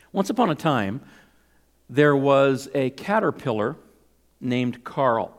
Once upon a time, there was a caterpillar named Carl.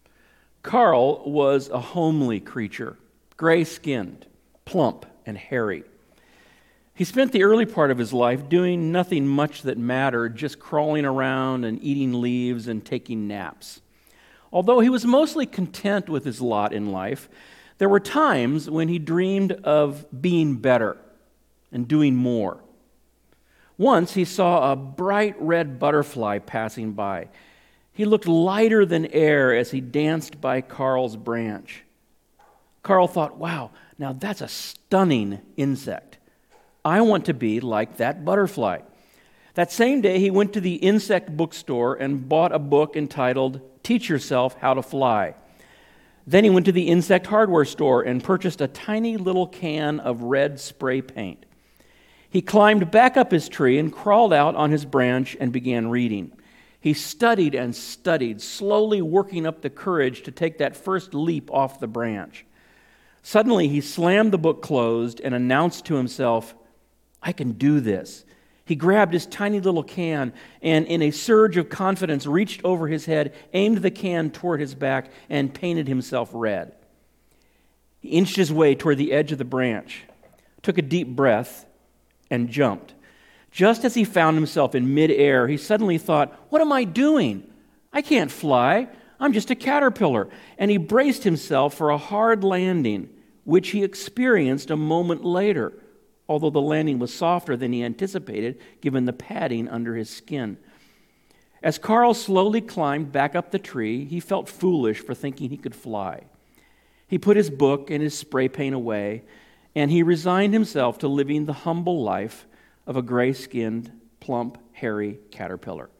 Carl was a homely creature, gray-skinned, plump, and hairy. He spent the early part of his life doing nothing much that mattered, just crawling around and eating leaves and taking naps. Although he was mostly content with his lot in life, there were times when he dreamed of being better and doing more. Once he saw a bright red butterfly passing by. He looked lighter than air as he danced by Carl's branch. Carl thought, wow, now that's a stunning insect. I want to be like that butterfly. That same day, he went to the insect bookstore and bought a book entitled Teach Yourself How to Fly. Then he went to the insect hardware store and purchased a tiny little can of red spray paint. He climbed back up his tree and crawled out on his branch and began reading. He studied and studied, slowly working up the courage to take that first leap off the branch. Suddenly, he slammed the book closed and announced to himself, I can do this. He grabbed his tiny little can and, in a surge of confidence, reached over his head, aimed the can toward his back, and painted himself red. He inched his way toward the edge of the branch, took a deep breath, and jumped. Just as he found himself in midair, he suddenly thought, what am I doing? I can't fly. I'm just a caterpillar. And he braced himself for a hard landing, which he experienced a moment later, although the landing was softer than he anticipated given the padding under his skin. As Carl slowly climbed back up the tree, he felt foolish for thinking he could fly. He put his book and his spray paint away, and he resigned himself to living the humble life of a gray-skinned, plump, hairy caterpillar.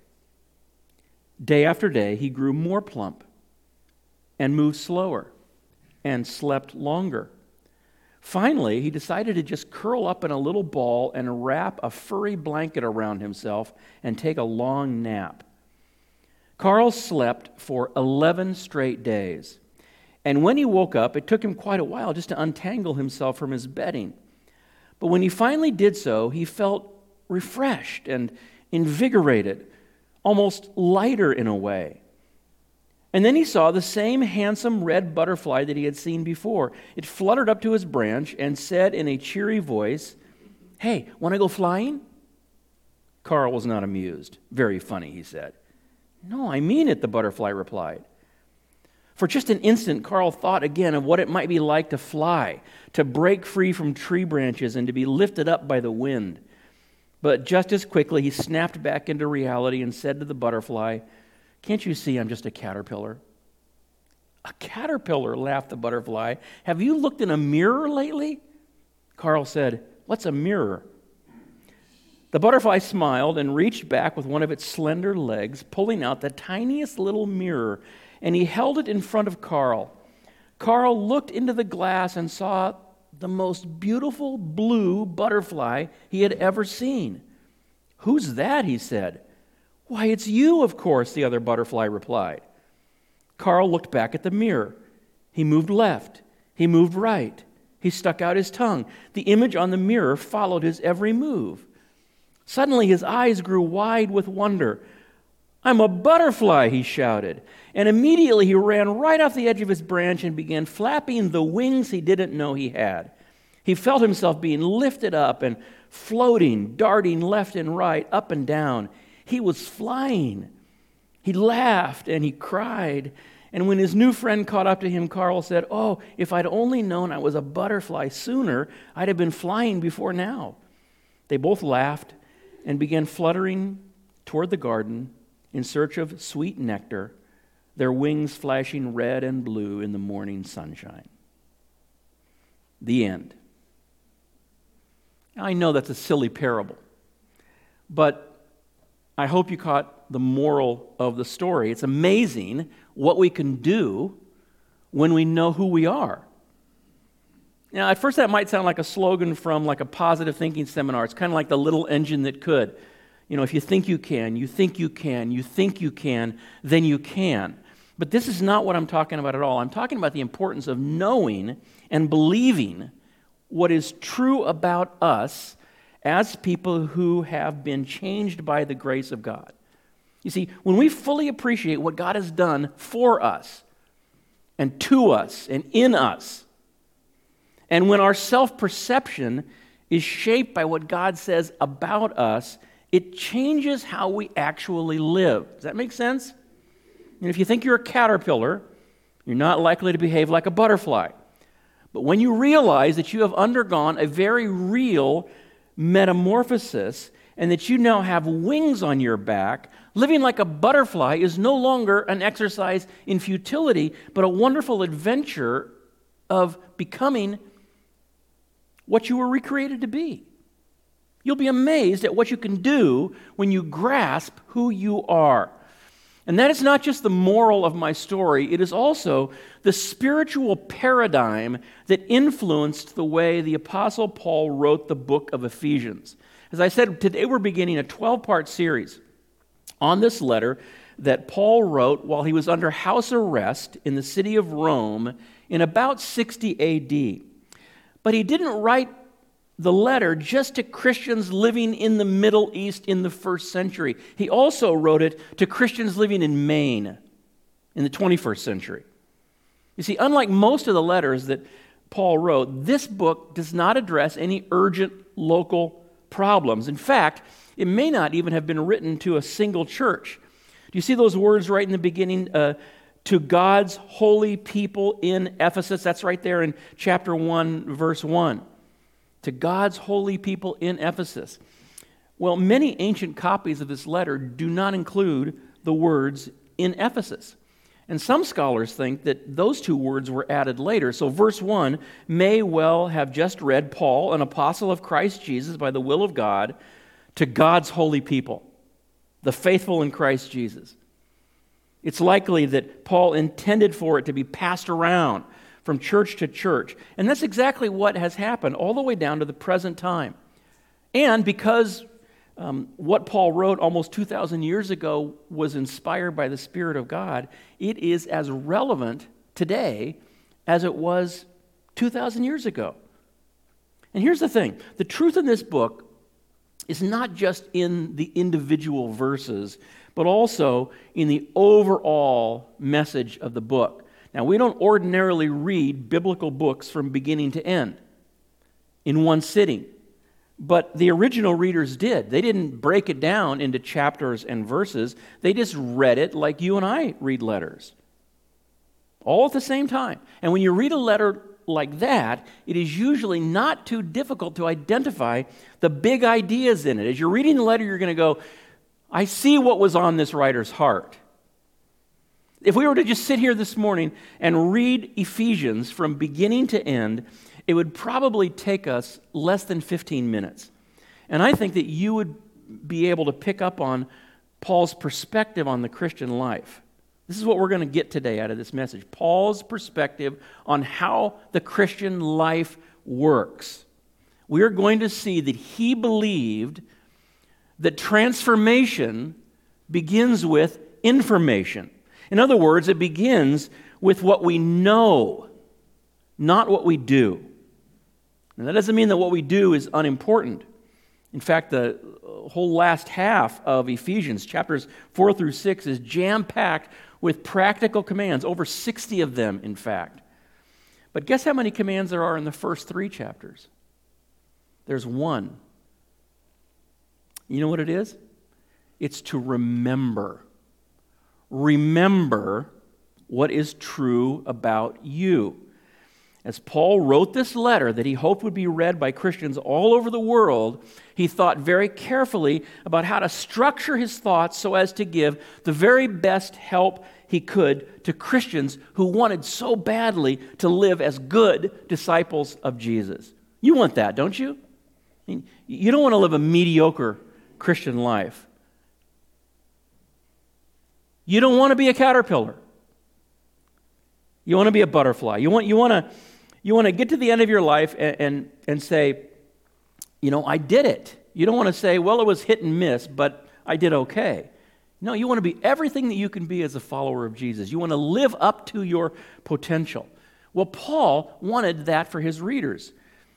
Day after day, he grew more plump and moved slower and slept longer. Finally, he decided to just curl up in a little ball and wrap a furry blanket around himself and take a long nap. Carl slept for 11 straight days. And when he woke up, it took him quite a while just to untangle himself from his bedding. But when he finally did so, he felt refreshed and invigorated, almost lighter in a way. And then he saw the same handsome red butterfly that he had seen before. It fluttered up to his branch and said in a cheery voice, "Hey, want to go flying?" Carl was not amused. "Very funny," he said. "No, I mean it," the butterfly replied. For just an instant, Carl thought again of what it might be like to fly, to break free from tree branches and to be lifted up by the wind. But just as quickly, he snapped back into reality and said to the butterfly, "Can't you see I'm just a caterpillar?" "A caterpillar," laughed the butterfly. "Have you looked in a mirror lately?" Carl said, "What's a mirror?" The butterfly smiled and reached back with one of its slender legs, pulling out the tiniest little mirror, and he held it in front of Carl. Carl looked into the glass and saw the most beautiful blue butterfly he had ever seen. "Who's that?" he said. "Why, it's you, of course," the other butterfly replied. Carl looked back at the mirror. He moved left. He moved right. He stuck out his tongue. The image on the mirror followed his every move. Suddenly, his eyes grew wide with wonder. "I'm a butterfly," he shouted. And immediately he ran right off the edge of his branch and began flapping the wings he didn't know he had. He felt himself being lifted up and floating, darting left and right, up and down. He was flying. He laughed and he cried. And when his new friend caught up to him, Carl said, "Oh, if I'd only known I was a butterfly sooner, I'd have been flying before now." They both laughed and began fluttering toward the garden in search of sweet nectar, their wings flashing red and blue in the morning sunshine. The end. I know that's a silly parable, but I hope you caught the moral of the story. It's amazing what we can do when we know who we are. Now, at first that might sound like a slogan from like a positive thinking seminar. It's kind of like the little engine that could. You know, if you think you can, you think you can, you think you can, then you can. But this is not what I'm talking about at all. I'm talking about the importance of knowing and believing what is true about us as people who have been changed by the grace of God. You see, when we fully appreciate what God has done for us and to us and in us, and when our self-perception is shaped by what God says about us, it changes how we actually live. Does that make sense? And if you think you're a caterpillar, you're not likely to behave like a butterfly. But when you realize that you have undergone a very real metamorphosis and that you now have wings on your back, living like a butterfly is no longer an exercise in futility, but a wonderful adventure of becoming what you were recreated to be. You'll be amazed at what you can do when you grasp who you are. And that is not just the moral of my story, it is also the spiritual paradigm that influenced the way the Apostle Paul wrote the book of Ephesians. As I said, today we're beginning a 12-part series on this letter that Paul wrote while he was under house arrest in the city of Rome in about 60 A.D. But he didn't write the letter just to Christians living in the Middle East in the first century. He also wrote it to Christians living in Maine in the 21st century. You see, unlike most of the letters that Paul wrote, this book does not address any urgent local problems. In fact, it may not even have been written to a single church. Do you see those words right in the beginning? To God's holy people in Ephesus. That's right there in chapter 1, verse 1. To God's holy people in Ephesus. Well, many ancient copies of this letter do not include the words in Ephesus. And some scholars think that those two words were added later. So verse 1 may well have just read, Paul, an apostle of Christ Jesus by the will of God, to God's holy people, the faithful in Christ Jesus. It's likely that Paul intended for it to be passed around from church to church. And that's exactly what has happened all the way down to the present time. And because what Paul wrote almost 2,000 years ago was inspired by the Spirit of God, it is as relevant today as it was 2,000 years ago. And here's the thing. The truth in this book is not just in the individual verses, but also in the overall message of the book. Now, we don't ordinarily read biblical books from beginning to end in one sitting, but the original readers did. They didn't break it down into chapters and verses. They just read it like you and I read letters, all at the same time. And when you read a letter like that, it is usually not too difficult to identify the big ideas in it. As you're reading the letter, you're going to go, I see what was on this writer's heart. If we were to just sit here this morning and read Ephesians from beginning to end, it would probably take us less than 15 minutes. And I think that you would be able to pick up on Paul's perspective on the Christian life. This is what we're going to get today out of this message. Paul's perspective on how the Christian life works. We are going to see that he believed that transformation begins with information. In other words, it begins with what we know, not what we do. And that doesn't mean that what we do is unimportant. In fact, the whole last half of Ephesians, chapters 4 through 6, is jam-packed with practical commands, over 60 of them, in fact. But guess how many commands there are in the first 3 chapters? There's one. You know what it is? It's to remember. Remember what is true about you. As Paul wrote this letter that he hoped would be read by Christians all over the world, he thought very carefully about how to structure his thoughts so as to give the very best help he could to Christians who wanted so badly to live as good disciples of Jesus. You want that, don't you? I mean, you don't want to live a mediocre Christian life. You don't want to be a caterpillar. You want to be a butterfly. You want to get to the end of your life and say, you know, I did it. You don't want to say, well, it was hit and miss, but I did okay. No, you want to be everything that you can be as a follower of Jesus. You want to live up to your potential. Well, Paul wanted that for his readers.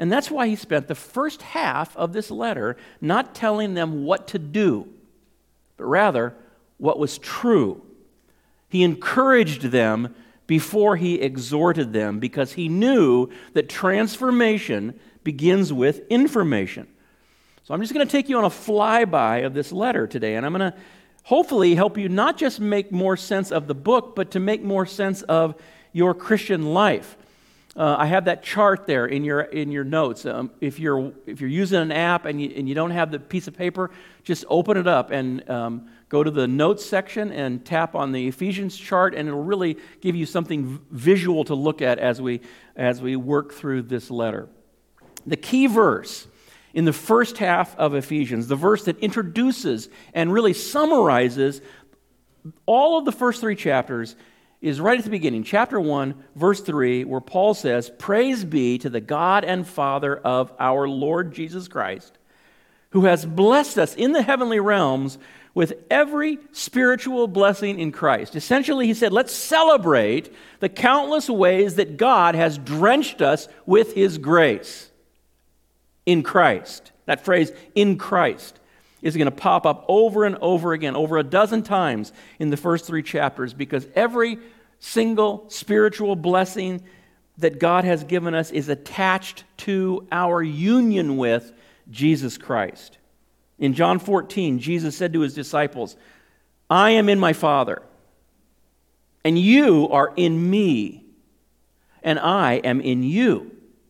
And that's why he spent the first half of this letter not telling them what to do, but rather what was true. He encouraged them before he exhorted them because he knew that transformation begins with information. So I'm just going to take you on a flyby of this letter today, and I'm going to hopefully help you not just make more sense of the book, but to make more sense of your Christian life. I have that chart there in your notes. If you're using an app and you don't have the piece of paper, just open it up and go to the notes section and tap on the Ephesians chart, and it'll really give you something visual to look at as we work through this letter. The key verse in the first half of Ephesians, the verse that introduces and really summarizes all of the first three chapters, is right at the beginning, chapter 1, verse 3, where Paul says, "Praise be to the God and Father of our Lord Jesus Christ, who has blessed us in the heavenly realms with every spiritual blessing in Christ." Essentially, he said, let's celebrate the countless ways that God has drenched us with His grace in Christ. That phrase, in Christ, is going to pop up over and over again, over a dozen times in the first three chapters, because every single spiritual blessing that God has given us is attached to our union with Jesus Christ. In John 14, Jesus said to His disciples, "I am in my Father, and you are in me, and I am in you."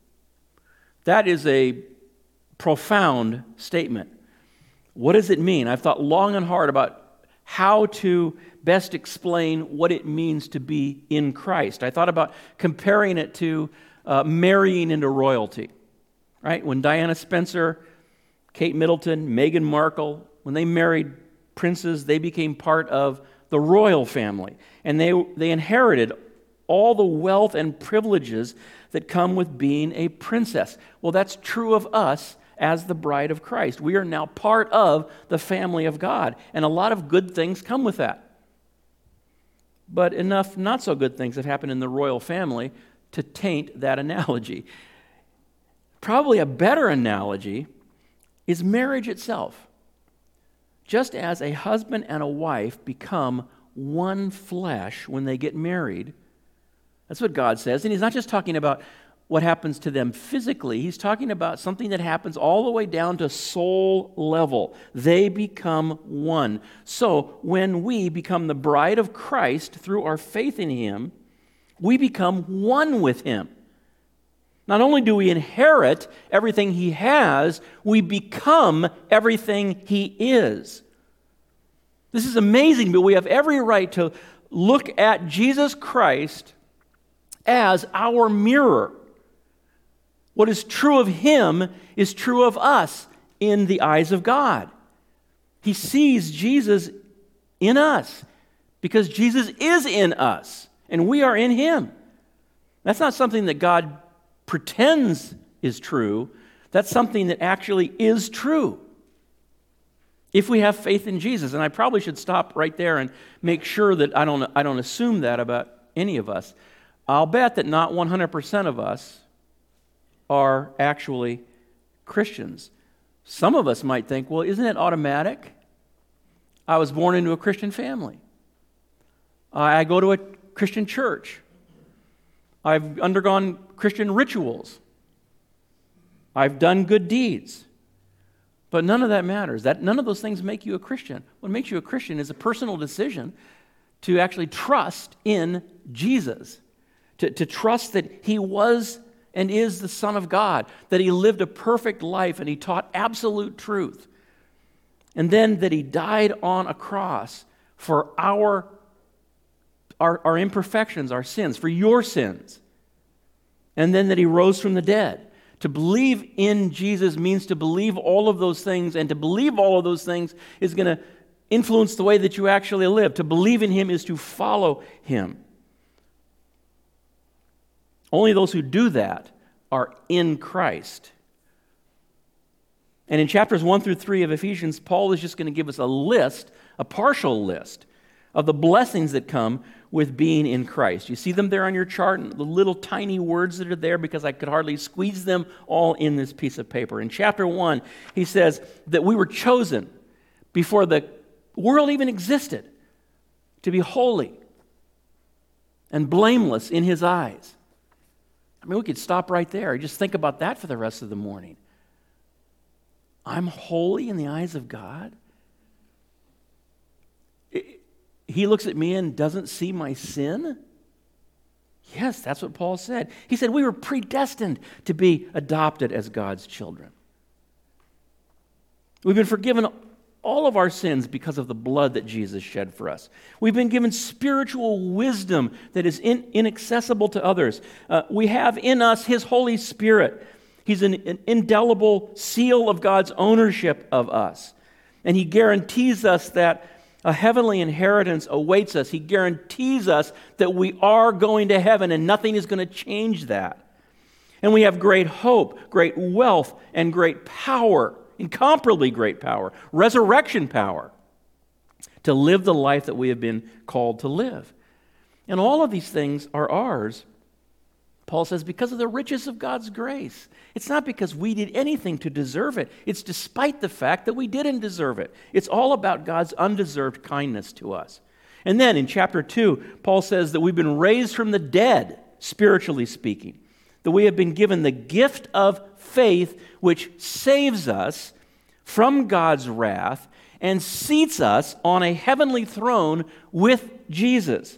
That is a profound statement. What does it mean? I've thought long and hard about how to best explain what it means to be in Christ. I thought about comparing it to marrying into royalty, right? When Diana Spencer, Kate Middleton, Meghan Markle, when they married princes, they became part of the royal family. And they inherited all the wealth and privileges that come with being a princess. Well, that's true of us as the bride of Christ. We are now part of the family of God, and a lot of good things come with that. But enough not so good things have happened in the royal family to taint that analogy. Probably a better analogy is marriage itself. Just as a husband and a wife become one flesh when they get married, that's what God says. And He's not just talking about what happens to them physically. He's talking about something that happens all the way down to soul level. They become one. So when we become the bride of Christ through our faith in Him, we become one with Him. Not only do we inherit everything He has, we become everything He is. This is amazing, but we have every right to look at Jesus Christ as our mirror. What is true of Him is true of us in the eyes of God. He sees Jesus in us because Jesus is in us and we are in Him. That's not something that God pretends is true. That's something that actually is true if we have faith in Jesus. And I probably should stop right there and make sure that I don't assume that about any of us. I'll bet that not 100% of us are actually Christians. Some of us might think, well, isn't it automatic? I was born into a Christian family. I go to a Christian church. I've undergone Christian rituals. I've done good deeds. But none of that matters. None of those things make you a Christian. What makes you a Christian is a personal decision to actually trust in Jesus, to trust that He was and is the Son of God, that He lived a perfect life and He taught absolute truth, and then that He died on a cross for our imperfections, our sins, for your sins, and then that He rose from the dead. To believe in Jesus means to believe all of those things, and to believe all of those things is going to influence the way that you actually live. To believe in Him is to follow Him. Only those who do that are in Christ. And in chapters 1 through 3 of Ephesians, Paul is just going to give us a partial list of the blessings that come with being in Christ. You see them there on your chart, and the little tiny words that are there, because I could hardly squeeze them all in this piece of paper. In chapter 1, he says that we were chosen before the world even existed to be holy and blameless in his eyes. I mean, we could stop right there. Just think about that for the rest of the morning. I'm holy in the eyes of God. He looks at me and doesn't see my sin? Yes, that's what Paul said. He said we were predestined to be adopted as God's children. We've been forgiven all of our sins because of the blood that Jesus shed for us. We've been given spiritual wisdom that is inaccessible to others. We have in us His Holy Spirit. He's an indelible seal of God's ownership of us. And He guarantees us that a heavenly inheritance awaits us. He guarantees us that we are going to heaven and nothing is going to change that. And we have great hope, great wealth, and great power, incomparably great power, resurrection power, to live the life that we have been called to live. And all of these things are ours, Paul says, because of the riches of God's grace. It's not because we did anything to deserve it. It's despite the fact that we didn't deserve it. It's all about God's undeserved kindness to us. And then in chapter 2, Paul says that we've been raised from the dead, spiritually speaking. That we have been given the gift of faith, which saves us from God's wrath and seats us on a heavenly throne with Jesus.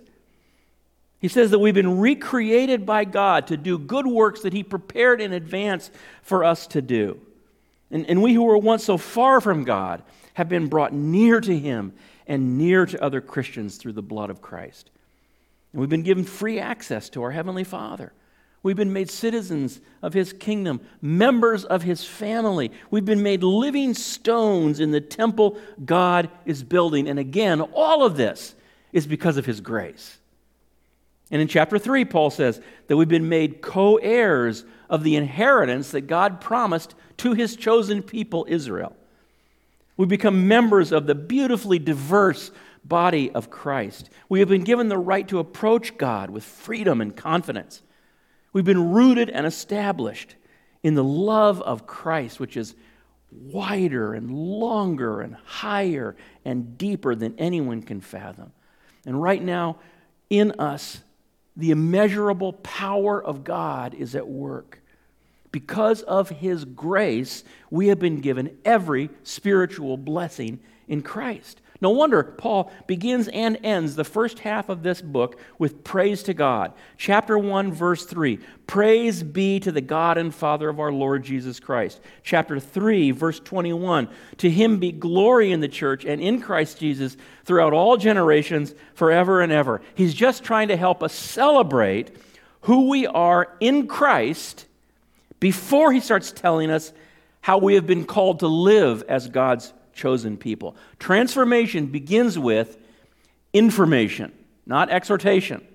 He says that we've been recreated by God to do good works that He prepared in advance for us to do. And we who were once so far from God have been brought near to Him and near to other Christians through the blood of Christ. And we've been given free access to our Heavenly Father. We've been made citizens of His kingdom, members of His family. We've been made living stones in the temple God is building. And again, all of this is because of His grace. And in chapter 3, Paul says that we've been made co-heirs of the inheritance that God promised to His chosen people, Israel. We become members of the beautifully diverse body of Christ. We have been given the right to approach God with freedom and confidence. We've been rooted and established in the love of Christ, which is wider and longer and higher and deeper than anyone can fathom. And right now, in us, the immeasurable power of God is at work. Because of His grace, we have been given every spiritual blessing in Christ. No wonder Paul begins and ends the first half of this book with praise to God. Chapter 1, verse 3, praise be to the God and Father of our Lord Jesus Christ. Chapter 3, verse 21, to Him be glory in the church and in Christ Jesus throughout all generations, forever and ever. He's just trying to help us celebrate who we are in Christ before he starts telling us how we have been called to live as God's chosen people. Transformation begins with information, not exhortation.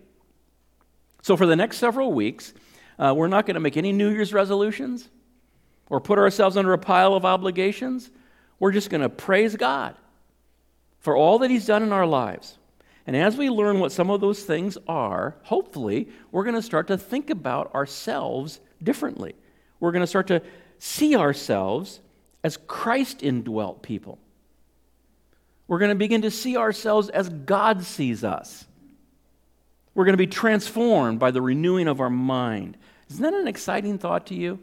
So for the next several weeks, we're not going to make any New Year's resolutions or put ourselves under a pile of obligations. We're just going to praise God for all that He's done in our lives. And as we learn what some of those things are, hopefully, we're going to start to think about ourselves differently. We're going to start to see ourselves as Christ-indwelt people. We're going to begin to see ourselves as God sees us. We're going to be transformed by the renewing of our mind. Isn't that an exciting thought to you?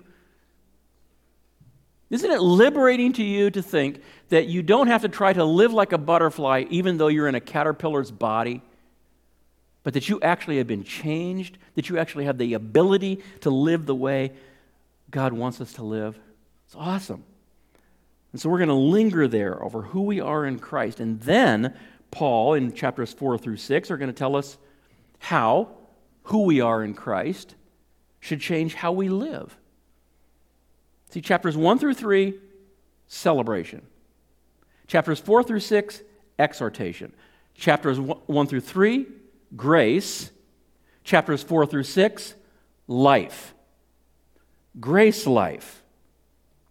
Isn't it liberating to you to think that you don't have to try to live like a butterfly even though you're in a caterpillar's body, but that you actually have been changed, that you actually have the ability to live the way God wants us to live? It's awesome. And so we're going to linger there over who we are in Christ. And then Paul, in chapters 4 through 6, are going to tell us how who we are in Christ should change how we live. See, chapters 1 through 3, celebration. Chapters 4 through 6, exhortation. Chapters 1 through 3, grace. Chapters 4 through 6, life. Grace life.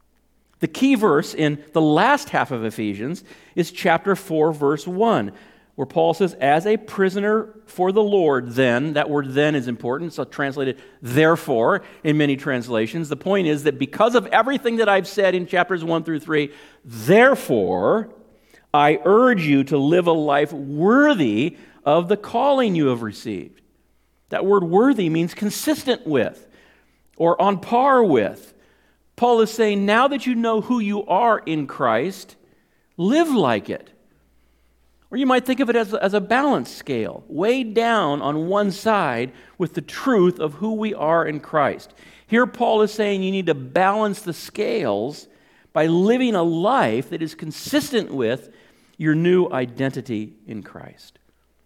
The key verse in the last half of Ephesians is chapter 4, verse 1, where Paul says, as a prisoner for the Lord, then, that word then is important, so translated therefore in many translations. The point is that because of everything that I've said in chapters 1 through 3, therefore, I urge you to live a life worthy of the calling you have received. That word worthy means consistent with or on par with. Paul is saying, now that you know who you are in Christ, live like it. Or you might think of it as a balance scale, weighed down on one side with the truth of who we are in Christ. Here Paul is saying you need to balance the scales by living a life that is consistent with your new identity in Christ.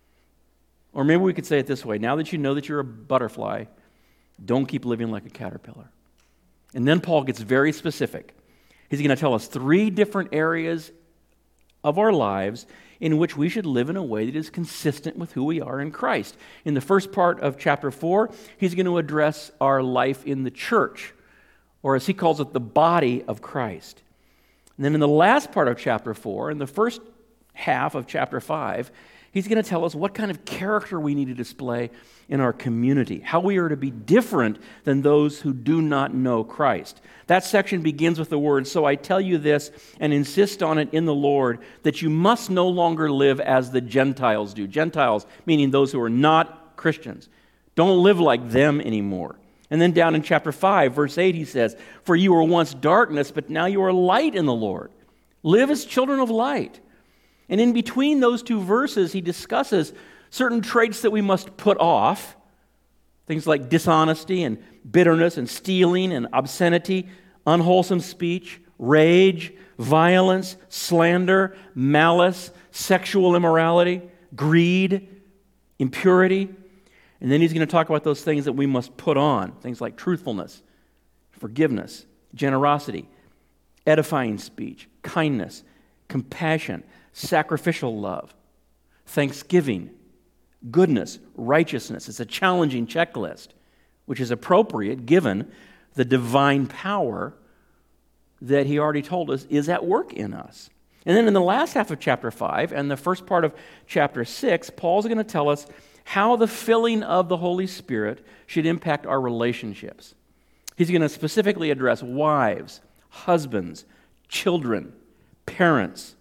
Or maybe we could say it this way, now that you know that you're a butterfly, don't keep living like a caterpillar. And then Paul gets very specific. He's going to tell us 3 different areas of our lives in which we should live in a way that is consistent with who we are in Christ. In the first part of chapter 4, he's going to address our life in the church, or as he calls it, the body of Christ. And then in the last part of chapter 4, in the first half of chapter 5, he's going to tell us what kind of character we need to display in our community, how we are to be different than those who do not know Christ. That section begins with the words, "So I tell you this and insist on it in the Lord, that you must no longer live as the Gentiles do." Gentiles, meaning those who are not Christians. Don't live like them anymore. And then down in chapter 5, verse 8, he says, "For you were once darkness, but now you are light in the Lord. Live as children of light." And in between those 2 verses, he discusses certain traits that we must put off, things like dishonesty and bitterness and stealing and obscenity, unwholesome speech, rage, violence, slander, malice, sexual immorality, greed, impurity. And then he's going to talk about those things that we must put on, things like truthfulness, forgiveness, generosity, edifying speech, kindness, compassion, sacrificial love, thanksgiving, goodness, righteousness. It's a challenging checklist, which is appropriate given the divine power that he already told us is at work in us. And then in the last half of chapter 5 and the first part of chapter 6, Paul's going to tell us how the filling of the Holy Spirit should impact our relationships. He's going to specifically address wives, husbands, children, parents,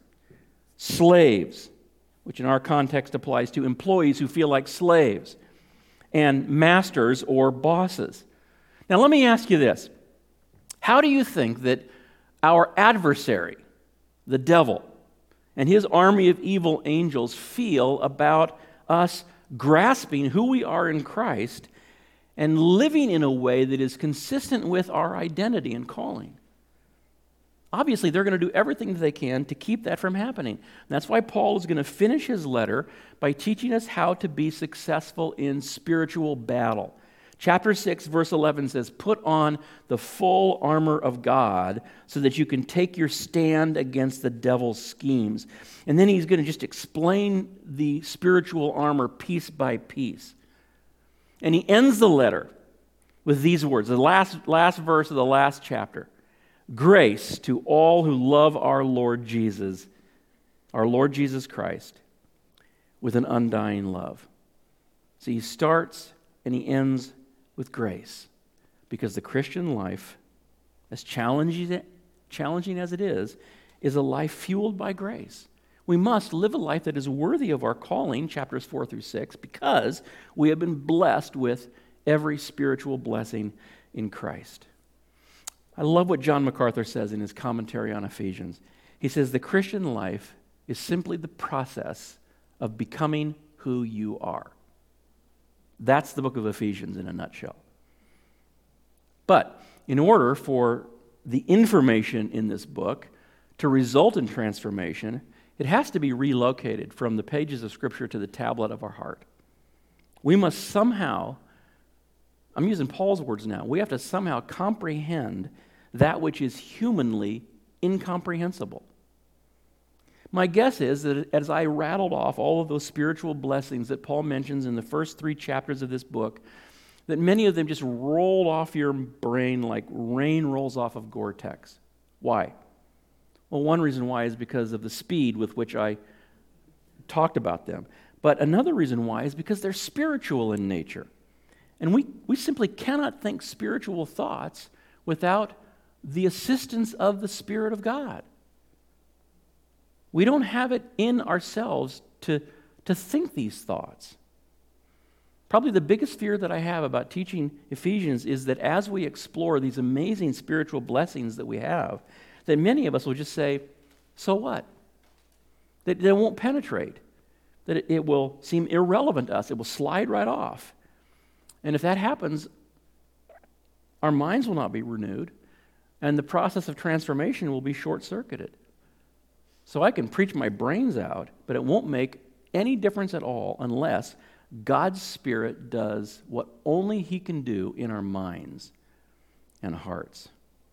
slaves, which in our context applies to employees who feel like slaves, and masters or bosses. Now let me ask you this. How do you think that our adversary, the devil, and his army of evil angels feel about us grasping who we are in Christ and living in a way that is consistent with our identity and calling? Obviously, they're going to do everything that they can to keep that from happening. And that's why Paul is going to finish his letter by teaching us how to be successful in spiritual battle. Chapter 6, verse 11 says, "Put on the full armor of God so that you can take your stand against the devil's schemes." And then he's going to just explain the spiritual armor piece by piece. And he ends the letter with these words, the last verse of the last chapter. "Grace to all who love our Lord Jesus Christ, with an undying love." So he starts and he ends with grace, because the Christian life, as challenging as it is a life fueled by grace. We must live a life that is worthy of our calling, chapters 4 through 6, because we have been blessed with every spiritual blessing in Christ. I love what John MacArthur says in his commentary on Ephesians. He says, the Christian life is simply the process of becoming who you are. That's the book of Ephesians in a nutshell. But in order for the information in this book to result in transformation, it has to be relocated from the pages of Scripture to the tablet of our heart. We must somehow, I'm using Paul's words now, we have to somehow comprehend that which is humanly incomprehensible. My guess is that as I rattled off all of those spiritual blessings that Paul mentions in the first 3 chapters of this book, that many of them just rolled off your brain like rain rolls off of Gore-Tex. Why? Well, one reason why is because of the speed with which I talked about them. But another reason why is because they're spiritual in nature. And we simply cannot think spiritual thoughts without the assistance of the Spirit of God. We don't have it in ourselves to think these thoughts. Probably the biggest fear that I have about teaching Ephesians is that as we explore these amazing spiritual blessings that we have, that many of us will just say, so what? That it won't penetrate, that it will seem irrelevant to us, it will slide right off. And if that happens, our minds will not be renewed, and the process of transformation will be short-circuited. So I can preach my brains out, but it won't make any difference at all unless God's Spirit does what only He can do in our minds and hearts.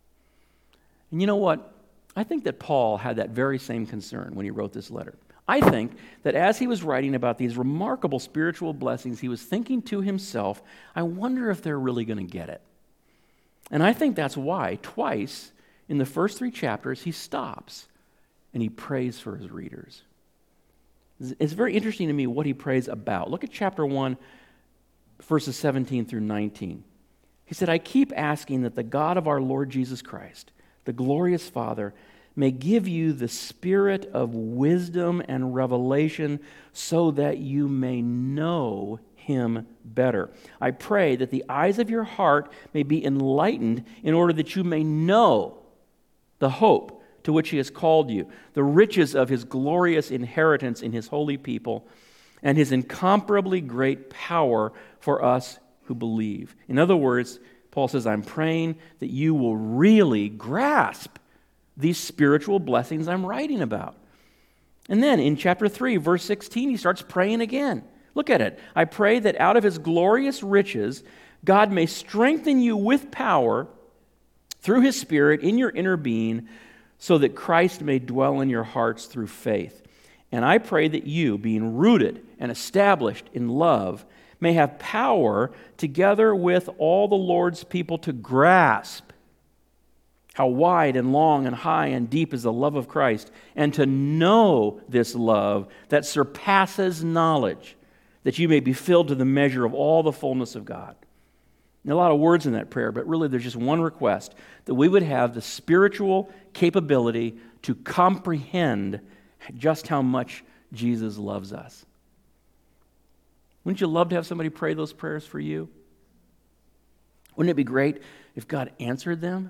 And you know what? I think that Paul had that very same concern when he wrote this letter. I think that as he was writing about these remarkable spiritual blessings, he was thinking to himself, I wonder if they're really going to get it. And I think that's why twice in the first 3 chapters he stops and he prays for his readers. It's very interesting to me what he prays about. Look at chapter 1, verses 17 through 19. He said, I keep asking that the God of our Lord Jesus Christ, the glorious Father, may give you the spirit of wisdom and revelation so that you may know Him better. I pray that the eyes of your heart may be enlightened in order that you may know the hope to which He has called you, the riches of His glorious inheritance in His holy people, and His incomparably great power for us who believe. In other words, Paul says, I'm praying that you will really grasp these spiritual blessings I'm writing about. And then in chapter 3, verse 16, he starts praying again. Look at it. I pray that out of His glorious riches, God may strengthen you with power through His Spirit in your inner being, so that Christ may dwell in your hearts through faith. And I pray that you, being rooted and established in love, may have power together with all the Lord's people to grasp how wide and long and high and deep is the love of Christ, and to know this love that surpasses knowledge, that you may be filled to the measure of all the fullness of God. And a lot of words in that prayer, but really there's just one request, that we would have the spiritual capability to comprehend just how much Jesus loves us. Wouldn't you love to have somebody pray those prayers for you? Wouldn't it be great if God answered them?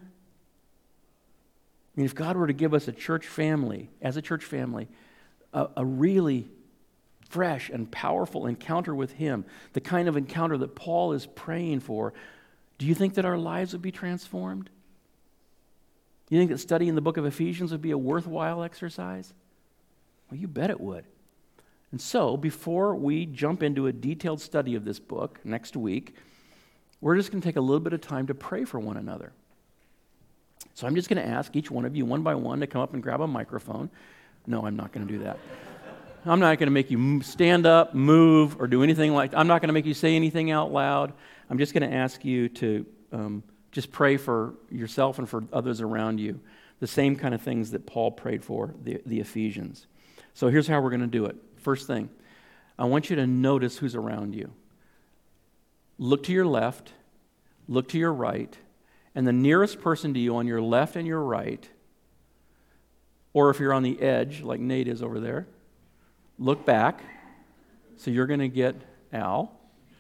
I mean, if God were to give us a church family, as a church family, a really fresh and powerful encounter with Him, the kind of encounter that Paul is praying for, do you think that our lives would be transformed? Do you think that studying the book of Ephesians would be a worthwhile exercise? Well, you bet it would. And so, before we jump into a detailed study of this book next week, we're just going to take a little bit of time to pray for one another. So I'm just going to ask each one of you, one by one, to come up and grab a microphone. No, I'm not going to do that. I'm not going to make you stand up, move, or do anything like that. I'm not going to make you say anything out loud. I'm just going to ask you to just pray for yourself and for others around you, the same kind of things that Paul prayed for the Ephesians. So here's how we're going to do it. First thing, I want you to notice who's around you. Look to your left, look to your right, and the nearest person to you on your left and your right, or if you're on the edge, like Nate is over there, look back. So you're going to get Al.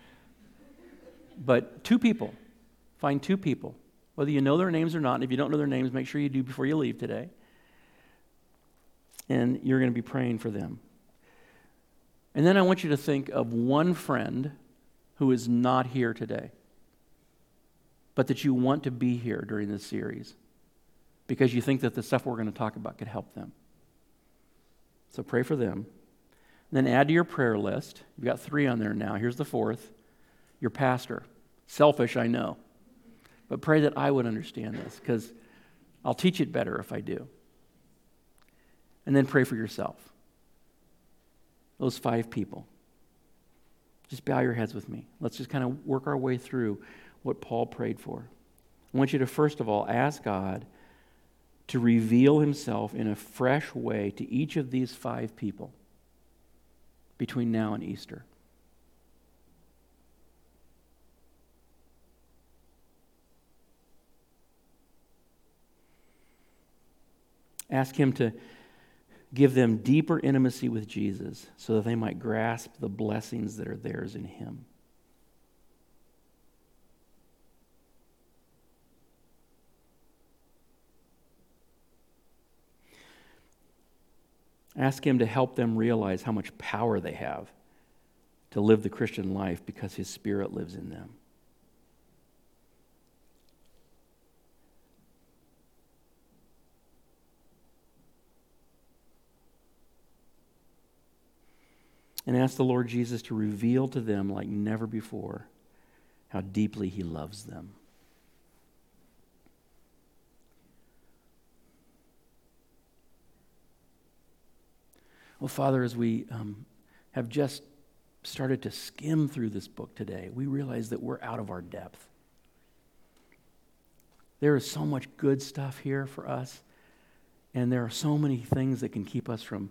But 2 people. Find 2 people. Whether you know their names or not, and if you don't know their names, make sure you do before you leave today. And you're going to be praying for them. And then I want you to think of one friend who is not here today, but that you want to be here during this series because you think that the stuff we're going to talk about could help them. So pray for them. And then add to your prayer list. You've got 3 on there now. Here's the 4th. Your pastor. Selfish, I know. But pray that I would understand this, because I'll teach it better if I do. And then pray for yourself. Those 5 people. Just bow your heads with me. Let's just kind of work our way through what Paul prayed for. I want you to first of all ask God to reveal Himself in a fresh way to each of these 5 people. between now and Easter. Ask Him to give them deeper intimacy with Jesus so that they might grasp the blessings that are theirs in Him. Ask Him to help them realize how much power they have to live the Christian life because His Spirit lives in them. And ask the Lord Jesus to reveal to them like never before how deeply He loves them. Well, Father, as we have just started to skim through this book today, we realize that we're out of our depth. There is so much good stuff here for us, and there are so many things that can keep us from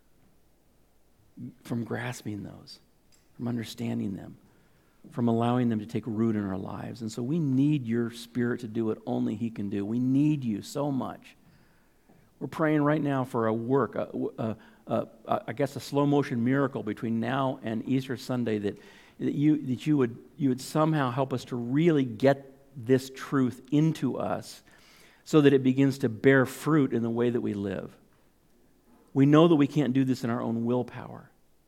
grasping those, from understanding them, from allowing them to take root in our lives. And so we need your Spirit to do what only He can do. We need you so much. We're praying right now for a work, I guess a slow motion miracle between now and Easter Sunday that you would somehow help us to really get this truth into us so that it begins to bear fruit in the way that we live. We know that we can't do this in our own willpower.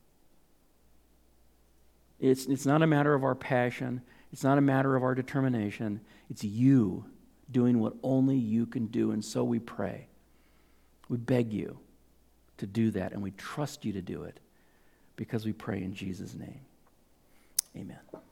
It's not a matter of our passion. It's not a matter of our determination. It's you doing what only you can do. And so we pray. We beg you to do that, and we trust you to do it because we pray in Jesus' name. Amen.